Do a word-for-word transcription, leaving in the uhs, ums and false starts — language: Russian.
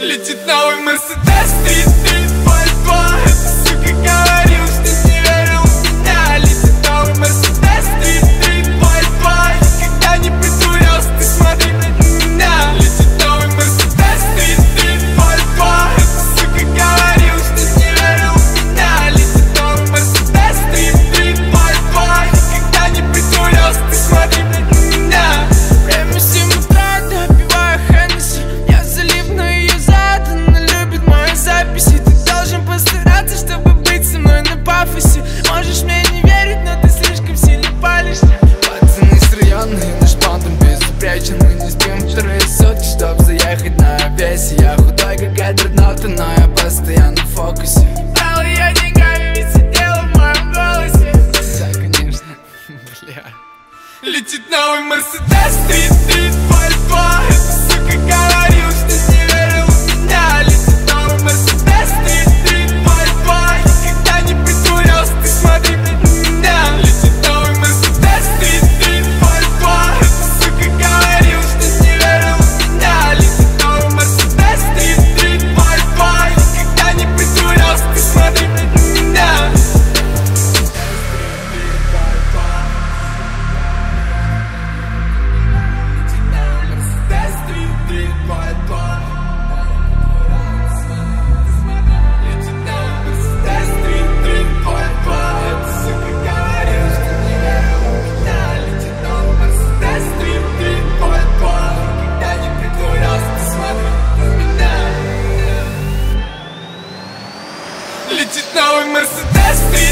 Летит новый Мерседес три три два два. Эта сука говорил, что не верил в меня. Летит новый Мерседес три три два два. Никогда не притворялся, ты смотри на меня. Летит новый Мерседес три три два два. Эта сука говорил, что не верил в меня. Летит новый Мерседес три три два два. Никогда не притворялся, ты смотри на меня. Время семь утра, допиваю Хеннесси. Я залип на ее зад, она любит мои записи. Ты должен постараться, чтобы быть со мной на пафосе. Можешь мне не верить, но ты слишком сильно палишься. Пацаны с района и наш бандом безупречен. Мы не спим вторые сутки, чтоб заехать на весе. Я худой, как адреналта, но я постоянно в фокусе. Брал ее деньгами, ведь сидела в моем голосе. Да, конечно, бля. Летит новый Мерседес три три два два. Эта сука говорил, что не верил в меня. Летит новый Мерседес три три два два. Никогда не притворялся, ты смотри на меня. Летит новый Мерседес три три два два. Эта сука говорил, что не верил в меня. Летит новый Мерседес три три два два. Никогда не притворялся, ты смотри на меня. Летит новый Мерседес три